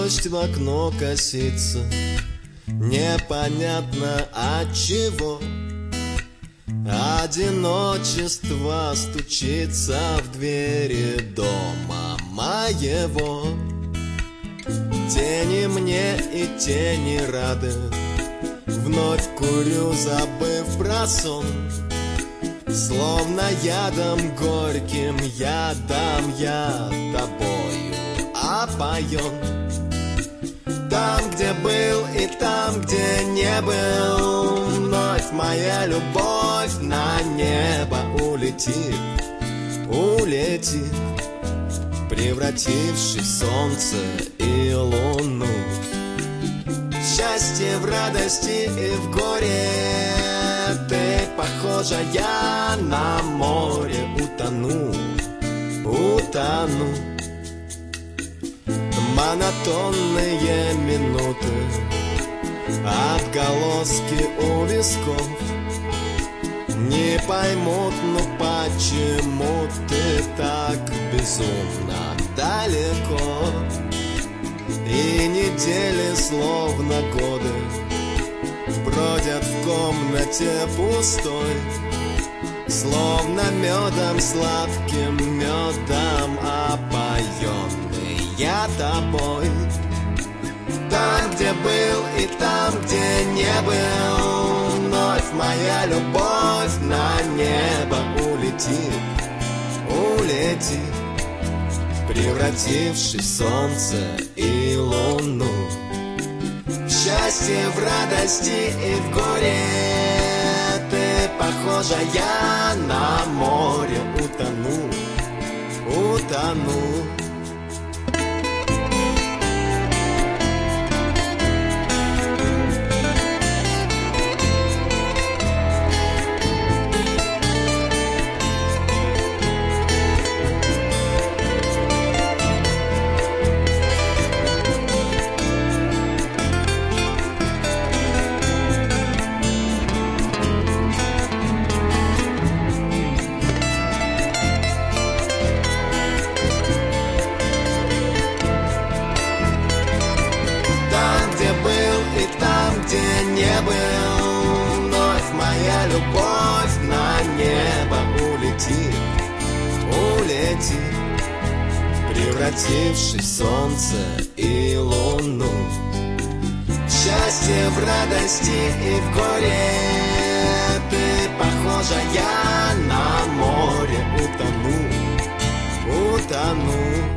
Дождь в окно косится, непонятно от чего. Одиночество стучится в двери дома моего. Тени мне и тени рады, вновь курю, забыв про сон. Словно ядом горьким, ядом я тобою опоен. Там, где был, и там, где не был, вновь моя любовь на небо улетит, улетит, превратившись в солнце и луну. Счастье в радости и в горе, ты похожа я на море. Утону, утону. Монотонные минуты, отголоски у висков. Не поймут, ну почему ты так безумно далеко. И недели, словно годы, бродят в комнате пустой, словно медом, сладким медом опоенный я тобой. Там, где был, и там, где не был, вновь моя любовь на небо улетит, улетит, превратившись в солнце и луну. В счастье, в радости и в горе, ты похожа я на море. Утону, утону. Где не был, вновь моя любовь на небо улетит, улетит, превратившись в солнце и луну. Счастье в радости и в горе, ты похожа я на море. Утону, утону.